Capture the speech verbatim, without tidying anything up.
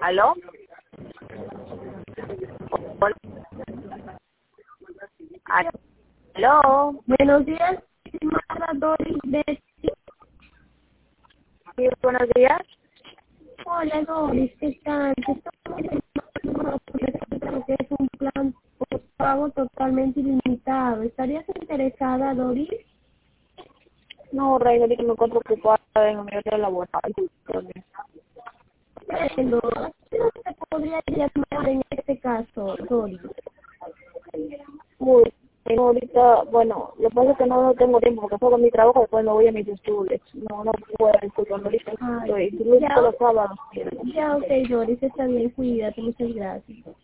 ¿Aló? Hola. ¿Aló? Buenos días, estimada Doris Betty. Sí, buenos días. Hola Doris, ¿qué tal? Te estamos llamando porque es un plan por pago totalmente ilimitado. ¿Estarías interesada, Doris? No, Reina, que me encuentro ocupada en mi horario laboral. Bueno, no se podría llamar en este caso, Doris. Uy, tengo ahorita, bueno, lo que pasa es que no, no tengo tiempo porque salgo de mi trabajo y después me voy a mis estudios. No, no puedo, disculpa, ahorita Ay, estoy, incluso ya, los sábados. ya, ok, Doris, está bien, cuídate, muchas gracias.